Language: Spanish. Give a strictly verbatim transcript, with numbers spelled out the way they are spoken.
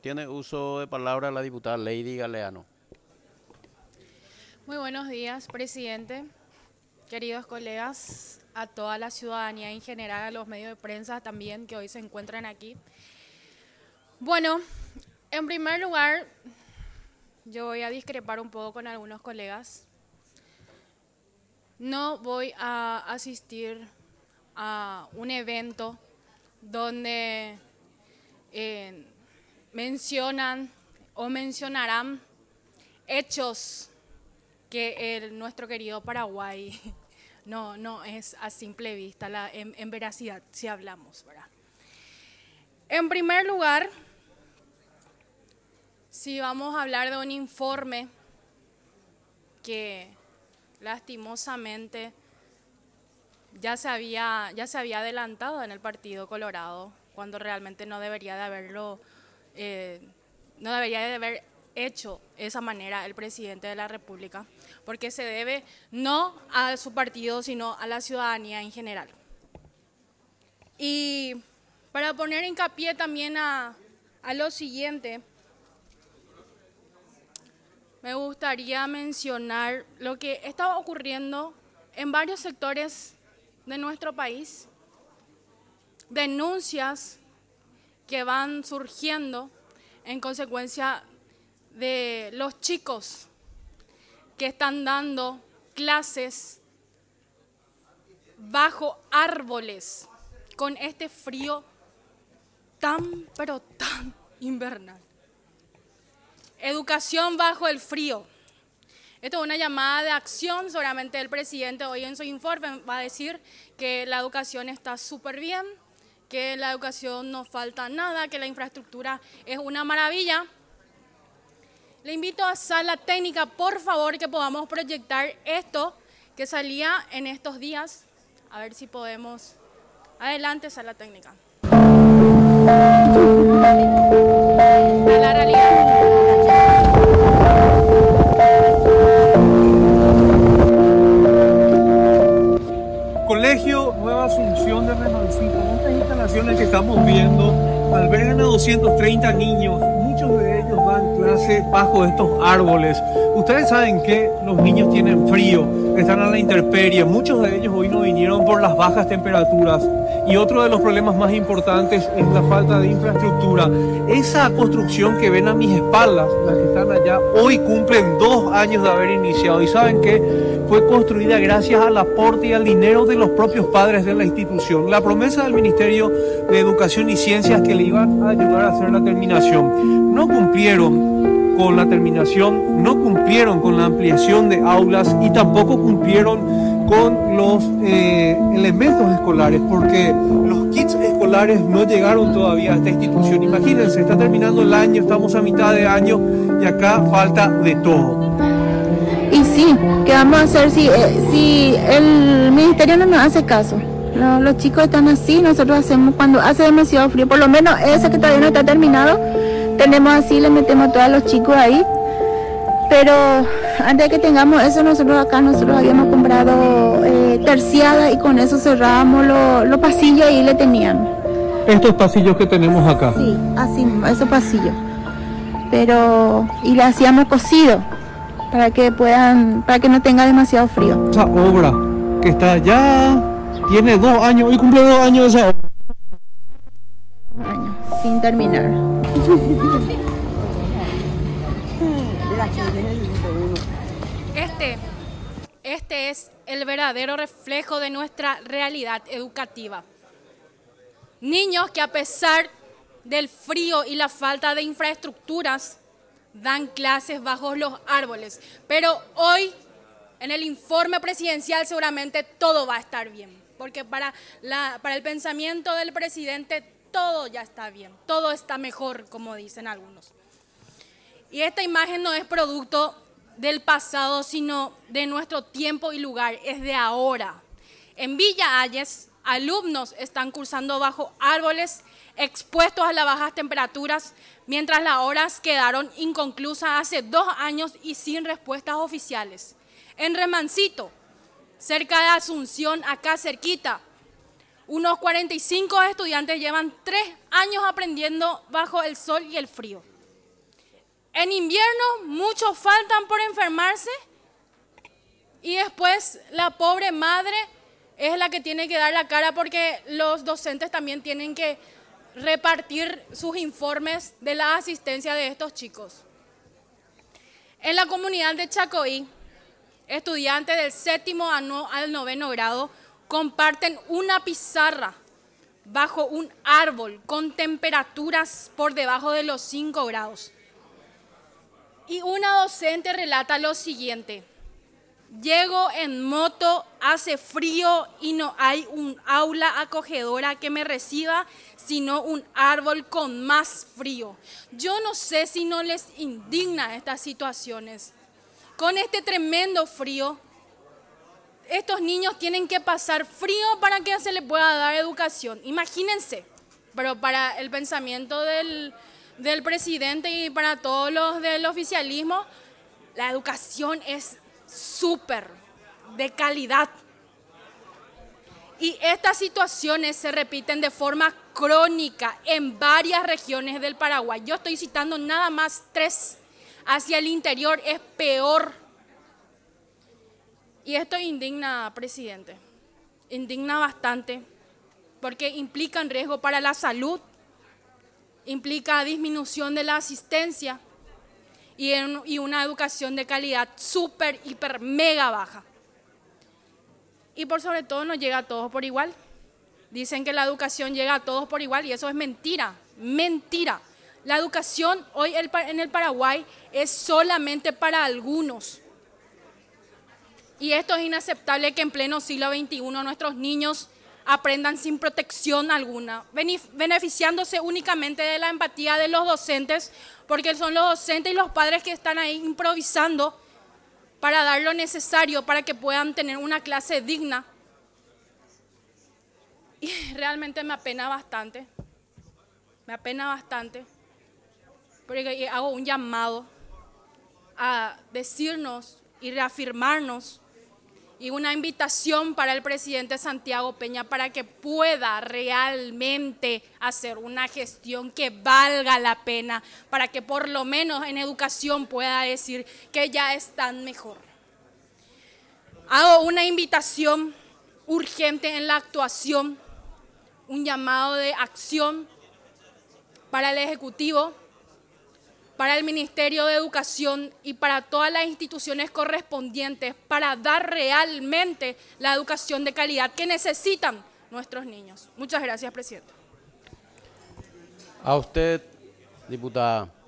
Tiene uso de palabra la diputada Lady Galeano. Muy buenos días, presidente, queridos colegas, a toda la ciudadanía en general, a los medios de prensa también que hoy se encuentran aquí. Bueno, en primer lugar, yo voy a discrepar un poco con algunos colegas. No voy a asistir a un evento donde eh, mencionan o mencionarán hechos que el, nuestro querido Paraguay no, no es a simple vista, la, en, en veracidad, si hablamos, ¿verdad? En primer lugar, si vamos a hablar de un informe que lastimosamente ya se había, ya se había adelantado en el Partido Colorado, cuando realmente no debería de haberlo, eh, no debería de haber hecho de esa manera el presidente de la República, porque se debe no a su partido, sino a la ciudadanía en general. Y para poner hincapié también a, a lo siguiente, me gustaría mencionar lo que está ocurriendo en varios sectores de nuestro país, denuncias que van surgiendo en consecuencia de los chicos que están dando clases bajo árboles con este frío tan, pero tan invernal. Educación bajo el frío. Esto es una llamada de acción, seguramente el presidente hoy en su informe va a decir que la educación está súper bien, que la educación no falta nada, que la infraestructura es una maravilla. Le invito a sala técnica, por favor, que podamos proyectar esto que salía en estos días. A ver si podemos. Adelante, sala técnica. A la realidad. Colegio Nueva Asunción de Renancito. Estas instalaciones que estamos viendo albergan a doscientos treinta niños. Muchos de ellos dan clases bajo estos árboles. Ustedes saben que los niños tienen frío, están a la intemperie. Muchos de ellos hoy no vinieron por las bajas temperaturas. Y otro de los problemas más importantes es la falta de infraestructura. Esa construcción que ven a mis espaldas, las que están allá, hoy cumplen dos años de haber iniciado. Y saben que fue construida gracias al aporte y al dinero de los propios padres de la institución. La promesa del Ministerio de Educación y Ciencias que le iban a ayudar a hacer la terminación. No cumplieron con la terminación, no cumplieron con la ampliación de aulas y tampoco cumplieron con los eh, elementos escolares, porque los kits escolares no llegaron todavía a esta institución. Imagínense, está terminando el año, estamos a mitad de año y acá falta de todo. Y sí, ¿qué vamos a hacer si, eh, si el ministerio no nos hace caso? No, los chicos están así, nosotros hacemos cuando hace demasiado frío, por lo menos ese que todavía no está terminado, tenemos así, le metemos a todos los chicos ahí. Pero antes de que tengamos eso, nosotros acá nosotros habíamos comprado eh, terciada y con eso cerrábamos los lo pasillos y le tenían. Estos pasillos que tenemos acá. Sí, así, esos pasillos. Pero, y le hacíamos cosido para que puedan, para que no tenga demasiado frío. Esa obra que está allá tiene dos años, hoy cumple dos años esa obra. Dos años, sin terminar. Este, este es el verdadero reflejo de nuestra realidad educativa. Niños que a pesar del frío y la falta de infraestructuras dan clases bajo los árboles. Pero hoy, en el informe presidencial, seguramente todo va a estar bien. Porque para, la, para el pensamiento del presidente, todo ya está bien. Todo está mejor, como dicen algunos. Y esta imagen no es producto del pasado, sino de nuestro tiempo y lugar, es de ahora. En Villa Hayes, alumnos están cursando bajo árboles expuestos a las bajas temperaturas, mientras las horas quedaron inconclusas hace dos años y sin respuestas oficiales. En Renancito, cerca de Asunción, acá cerquita, unos cuarenta y cinco estudiantes llevan tres años aprendiendo bajo el sol y el frío. En invierno muchos faltan por enfermarse y después la pobre madre es la que tiene que dar la cara porque los docentes también tienen que repartir sus informes de la asistencia de estos chicos. En la comunidad de Chacoí, estudiantes del séptimo al noveno grado comparten una pizarra bajo un árbol con temperaturas por debajo de los cinco grados. Y una docente relata lo siguiente: llego en moto, hace frío y no hay un aula acogedora que me reciba, sino un árbol con más frío. Yo no sé si no les indigna estas situaciones. Con este tremendo frío, estos niños tienen que pasar frío para que se les pueda dar educación. Imagínense, pero para el pensamiento del, del presidente y para todos los del oficialismo, la educación es súper de calidad. Y estas situaciones se repiten de forma crónica en varias regiones del Paraguay. Yo estoy citando nada más tres. Hacia el interior es peor. Y esto indigna, presidente. Indigna bastante porque implica riesgo para la salud, implica disminución de la asistencia y, en, y una educación de calidad súper, hiper, mega baja. Y por sobre todo no llega a todos por igual. Dicen que la educación llega a todos por igual y eso es mentira, mentira. La educación hoy en el Paraguay es solamente para algunos. Y esto es inaceptable que en pleno siglo veintiuno nuestros niños aprendan sin protección alguna, beneficiándose únicamente de la empatía de los docentes, porque son los docentes y los padres que están ahí improvisando para dar lo necesario para que puedan tener una clase digna. Y realmente me apena bastante, me apena bastante, porque hago un llamado a decirnos y reafirmarnos y una invitación para el presidente Santiago Peña para que pueda realmente hacer una gestión que valga la pena, para que por lo menos en educación pueda decir que ya están mejor. Hago una invitación urgente en la actuación, un llamado de acción para el Ejecutivo, para el Ministerio de Educación y para todas las instituciones correspondientes para dar realmente la educación de calidad que necesitan nuestros niños. Muchas gracias, presidente. A usted, diputada.